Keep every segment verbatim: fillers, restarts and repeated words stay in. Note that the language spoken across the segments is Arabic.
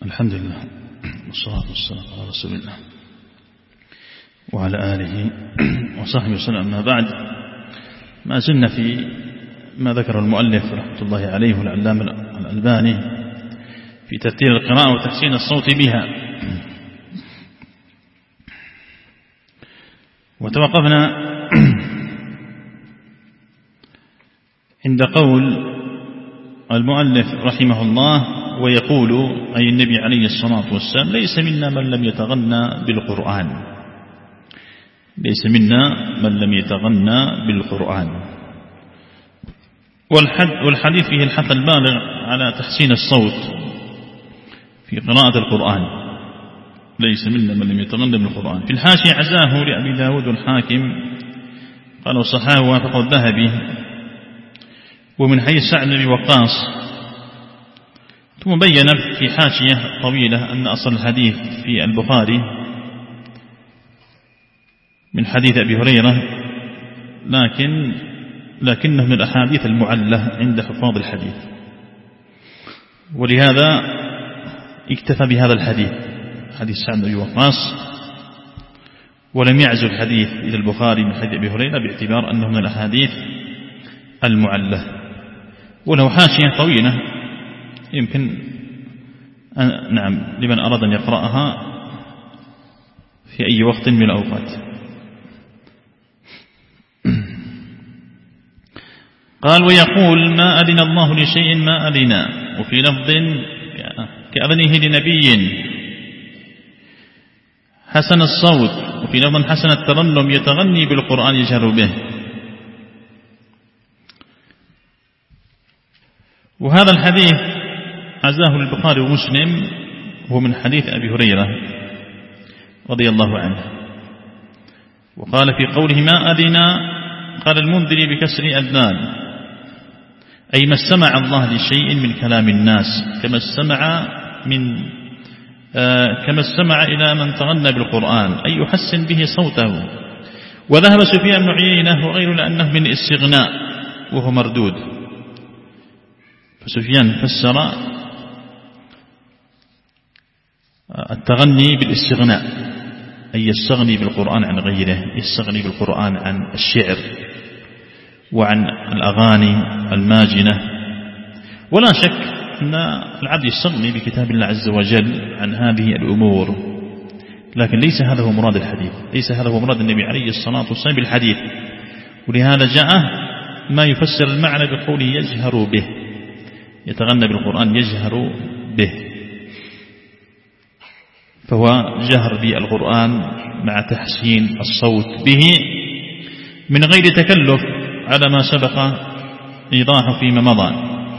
الحمد لله والصلاة والسلام على رسول الله وعلى آله وصحبه وسلم. أما بعد، ما زلنا في ما ذكر المؤلف رحمة الله عليه العلامة الألباني في ترتيل القراءة وتحسين الصوت بها، وتوقفنا عند قول المؤلف رحمه الله: ويقول أي النبي عليه الصلاة والسلام: ليس منا من لم يتغنى بالقرآن، ليس منا من لم يتغنى بالقرآن. والحديث فيه الحث البالغ على تحسين الصوت في قراءة القرآن، ليس منا من لم يتغنى بالقرآن. في الحاشية عزاه لأبي داود الحاكم، قالوا صحاه وافق الذهبي، ومن حيث سعد بن وقاص. ثم بين في حاشية طويلة أن أصل الحديث في البخاري من حديث أبي هريرة، لكن لكنه من الأحاديث المعلة عند حفاظ الحديث، ولهذا اكتفى بهذا الحديث، حديث سعد بن وقاص، ولم يعزو الحديث إلى البخاري من حديث أبي هريرة باعتبار أنه من الأحاديث المعلة. وله حاشية طويلة يمكن أن نعم لمن أراد أن يقرأها في أي وقت من الأوقات. قال: ويقول: ما أذن الله لشيء ما أذن، وفي لفظ كأذنه لنبي حسن الصوت، وفي لفظ حسن الترنم يتغني بالقرآن يجهر به. وهذا الحديث عزاه البخاري ومسلم، هو من حديث أبي هريرة رضي الله عنه. وقال في قوله ما أذن، قال المنذري بكسر أذنان، أي ما استمع الله لشيء من كلام الناس، كما استمع من آه كما استمع إلى من تغنى بالقرآن، أي يحسن به صوته. وذهب سفيان بن عيينة وغيره لأنه من الاستغناء وهو مردود. فسفيان فسر التغني بالاستغناء، أي يستغني بالقرآن عن غيره، يستغني بالقرآن عن الشعر وعن الأغاني الماجنة. ولا شك أن العبد يستغني بكتاب الله عز وجل عن هذه الأمور، لكن ليس هذا هو مراد الحديث، ليس هذا هو مراد النبي عليه الصلاة والسلام بالحديث. ولهذا جاء ما يفسر المعنى بقوله يجهر به، يتغنى بالقرآن يجهر به، فهو جهر بالقرآن مع تحسين الصوت به من غير تكلف، على ما سبق إيضاحه فيما مضى،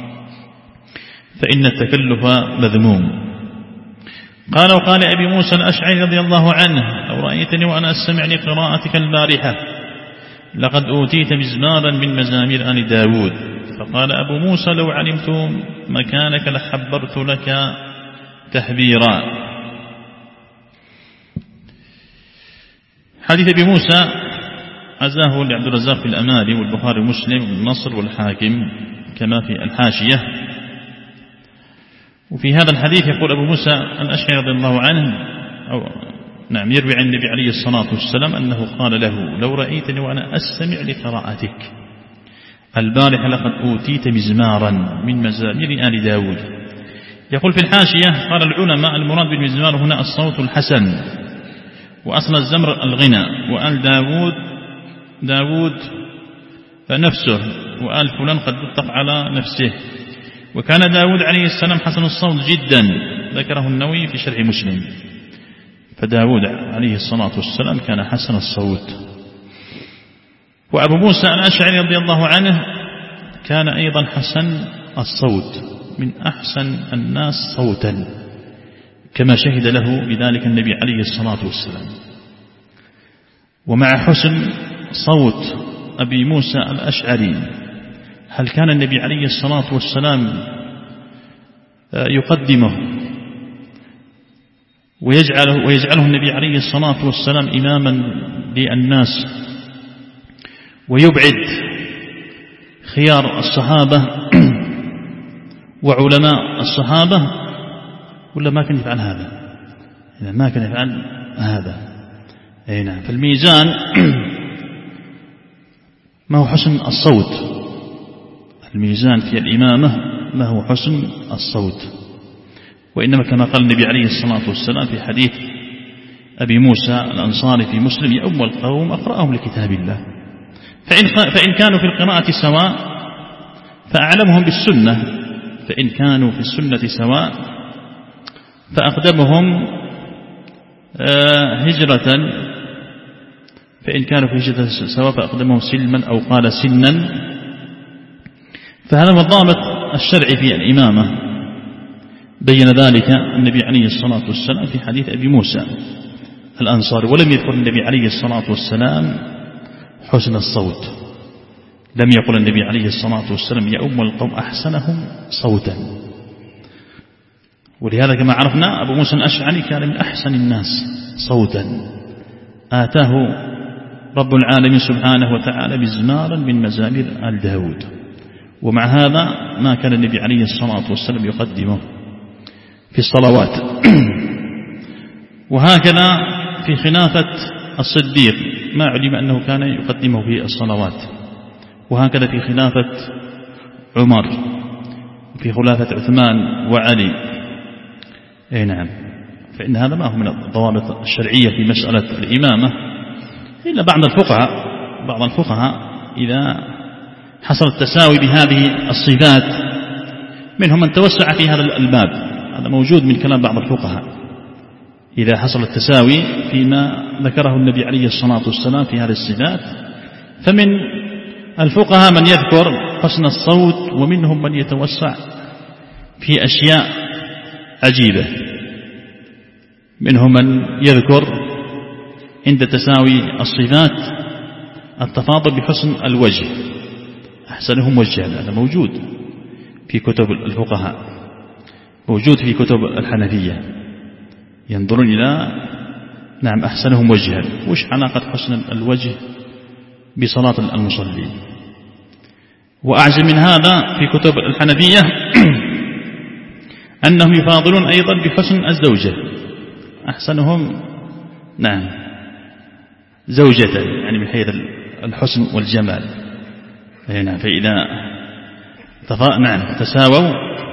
فإن التكلف مذموم. قال: وقال أبي موسى الأشعري رضي الله عنه: لو رأيتني وأنا أستمع لقراءتك البارحة لقد أوتيت مزمارا من مزامير آل داود. فقال أبو موسى: لو علمت مكانك لحبرت لك تحبيرا. حديث أبي موسى عزاه لعبد الرزاق في الأمالي والبخاري ومسلم والنصر والحاكم كما في الحاشية. وفي هذا الحديث يقول أبو موسى الأشعري رضي الله عنه، أو نعم يروي عن النبي عليه الصلاة والسلام أنه قال له: لو رأيتني وأنا أستمع لقراءتك البارحة لقد أوتيت مزمارا من مزامير آل داود. يقول في الحاشية: قال العلماء المراد بالمزمار هنا الصوت الحسن، وأصل الزمر الغنى، وآل داود داود نفسه، وآل فلان قد يطلق على نفسه. وكان داود عليه السلام حسن الصوت جدا، ذكره النووي في شرح مسلم. فداود عليه الصلاة والسلام كان حسن الصوت. وأبو موسى الأشعري رضي الله عنه كان أيضا حسن الصوت، من أحسن الناس صوتا، كما شهد له بذلك النبي عليه الصلاة والسلام. ومع حسن صوت أبي موسى الأشعري، هل كان النبي عليه الصلاة والسلام يقدمه ويجعله, ويجعله النبي عليه الصلاة والسلام إماما للناس، ويبعد خيار الصحابة وعلماء الصحابة ولا ما كان يفعل هذا؟ ما كان يفعل هذا. أي نعم. فالميزان ما هو حسن الصوت، الميزان في الإمامة ما هو حسن الصوت، وإنما كما قال النبي عليه الصلاة والسلام في حديث أبي موسى الأنصاري في مسلم: يا أم القوم أقرأهم لكتاب الله، فإن, فإن كانوا في القراءة سواء فأعلمهم بالسنة، فإن كانوا في السنة سواء فأقدمهم هجرة، فإن كانوا في هجرة سواء فأقدمهم سلما أو قال سنا. فهذا هو الضابط الشرعي في الإمامة، بين ذلك النبي عليه الصلاة والسلام في حديث أبي موسى الأنصاري. ولم يذكر النبي عليه الصلاة والسلام حسن الصوت، لم يقل النبي عليه الصلاة والسلام: يا أم القوم أحسنهم صوتا. ولهذا كما عرفنا أبو موسى الأشعري كان من أحسن الناس صوتا، آتاه رب العالمين سبحانه وتعالى مزمارا من مزامير آل داود، ومع هذا ما كان النبي عليه الصلاة والسلام يقدمه في الصلوات. وهكذا في خلافة الصديق ما علم أنه كان يقدمه في الصلوات، وهكذا في خلافة عمر، في خلافة عثمان وعلي. أي نعم. فإن هذا ما هو من الضوابط الشرعية في مسألة الإمامة، إلا بعض الفقهاء بعض الفقهاء إذا حصل التساوي بهذه الصفات منهم من توسع في هذا الباب، هذا موجود من كلام بعض الفقهاء، إذا حصل التساوي فيما ذكره النبي عليه الصلاة والسلام في هذه الصفات، فمن الفقهاء من يذكر حسن الصوت، ومنهم من يتوسع في أشياء عجيبة، منهم من يذكر عند تساوي الصفات التفاضل بحسن الوجه، أحسنهم وجها، هذا موجود في كتب الفقهاء، موجود في كتب الحنفية، ينظرون إلى نعم أحسنهم وجها. وش علاقة حسن الوجه بصلاة المصلين؟ وأعجب من هذا في كتب الحنفية أنهم يفاضلون أيضا بحسن الزوجة، أحسنهم نعم زوجة، يعني من حيث الحسن والجمال. نعم. فإذا نعم تساووا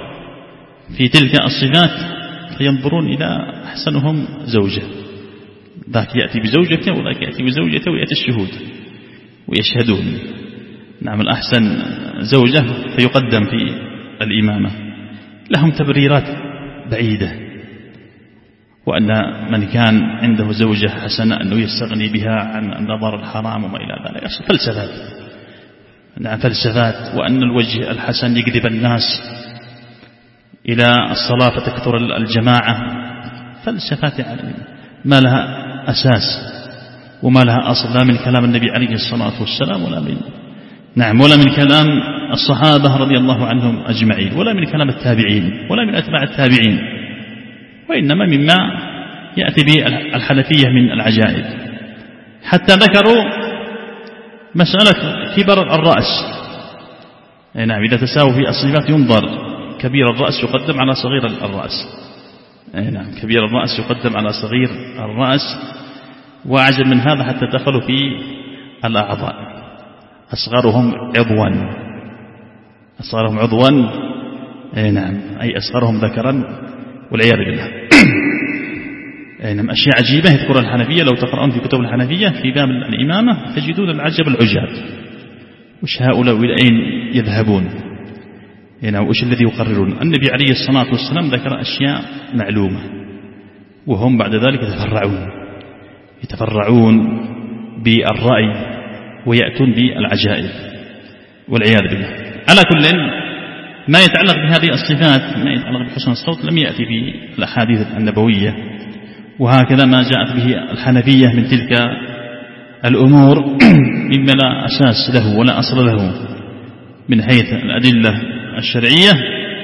في تلك الصفات فينظرون إلى أحسنهم زوجة، ذاك يأتي بزوجته وذاك يأتي بزوجته ويأتي الشهود ويشهدون. نعم. الأحسن زوجة فيقدم في الإمامة، لهم تبريرات بعيدة، وأن من كان عنده زوجة حسنة أنه يستغني بها عن النظر الحرام وما إلى ذلك، فلسفات. نعم فلسفات. وأن الوجه الحسن يجذب الناس إلى الصلاة فتكثر الجماعة، فلسفات يعني ما لها أساس وما لها أصل، لا من كلام النبي عليه الصلاة والسلام ولا من نعم ولا من كلام الصحابة رضي الله عنهم أجمعين، ولا من كلام التابعين ولا من أتباع التابعين، وإنما مما يأتي به الحنفية من العجائب. حتى ذكروا مسألة كبر الرأس. نعم. إذا تساوي في الصفات ينظر، كبير الرأس يقدم على صغير الرأس. نعم. كبير الرأس يقدم على صغير الرأس. وأعجب من هذا حتى دخلوا في الأعضاء، أصغرهم عضوا، أصغرهم عضوا نعم أي أصغرهم ذكرا، والعياذ بالله. نعم. أشياء عجيبة يذكر الحنفية، لو تقرأون في كتب الحنفية في باب الإمامة تجدون العجب العجاب. وش هؤلاء إلى أين يذهبون؟ نعم. وش الذي يقررون؟ النبي عليه الصلاة والسلام ذكر أشياء معلومة، وهم بعد ذلك يتفرعون يتفرعون بالرأي ويأتون بالعجائب، والعياذ بالله. على كل ما يتعلق بهذه الصفات، ما يتعلق بحسن الصوت، لم يأتي في الأحاديث النبوية، وهكذا ما جاءت به الحنفية من تلك الأمور مما لا أساس له ولا أصل له من حيث الأدلة الشرعية.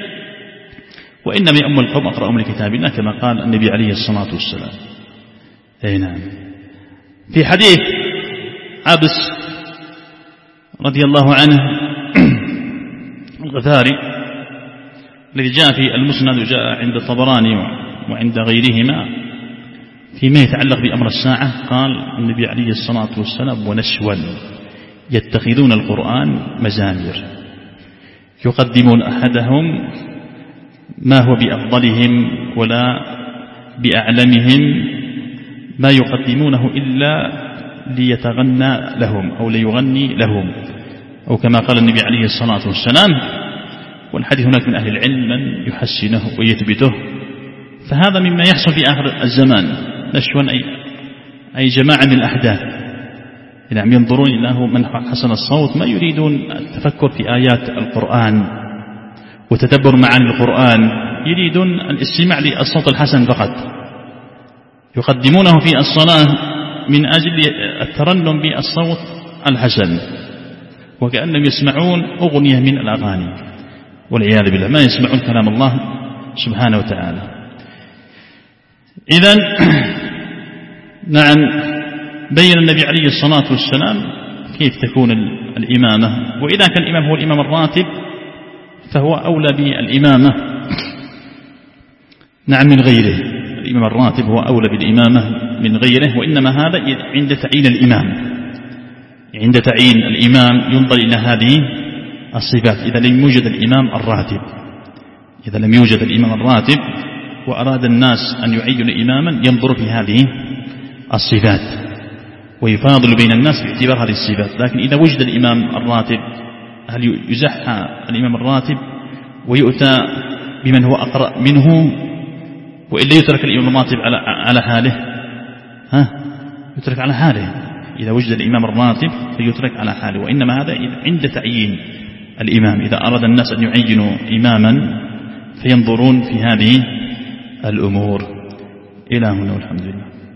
وإنما يأم القوم أقرأهم لكتاب الله كما قال النبي عليه الصلاة والسلام. أي نعم. في حديث عبس رضي الله عنه الغفاري الذي جاء في المسند وجاء عند الطبراني وعند غيرهما فيما يتعلق بأمر الساعة. قال النبي عليه الصلاة والسلام: ونشوا يتخذون القرآن مزامير، يقدمون أحدهم ما هو بأفضلهم ولا بأعلمهم، ما يقدمونه إلا ليتغنى لهم أو ليغني لهم، أو كما قال النبي عليه الصلاة والسلام. والحديث هناك من أهل العلم من يحسنه ويثبته، فهذا مما يحصل في آخر الزمان، نشوا أي, أي جماعة من الأحداث، يعني ينظرون إلى من حسن الصوت، ما يريدون التفكر في آيات القرآن وتدبر معاني القرآن، يريدون الاستماع للصوت الحسن فقط، يقدمونه في الصلاة من أجل الترنم بالصوت الحسن، وكأنهم يسمعون أغنية من الأغاني والعياذ بالله، ما يسمعون كلام الله سبحانه وتعالى. إذن نعم، بين النبي عليه الصلاة والسلام كيف تكون الإمامة، وإذا كان الإمام هو الإمام الراتب فهو أولى بالإمامة نعم من غيره، الإمام الراتب هو أولى بالإمامة من غيره، وإنما هذا عند تعيين الإمام، عند تعيين الإمام ينظر إلى هذه الصفات. إذا لم يوجد الإمام الراتب إذا لم يوجد الإمام الراتب وأراد الناس أن يعينوا إماما، ينظر في هذه الصفات ويفاضل بين الناس باعتبار هذه الصفات. لكن إذا وجد الإمام الراتب، هل يزحى الإمام الراتب ويؤتى بمن هو أقرأ منه، وإلا يترك الإمام الراتب على على حاله؟ ها يترك على حاله. إذا وجد الإمام الراتب فيترك على حاله، وإنما هذا عند تعيين الإمام، إذا أراد الناس أن يعينوا إماما فينظرون في هذه الأمور. إلى هنا والحمد لله.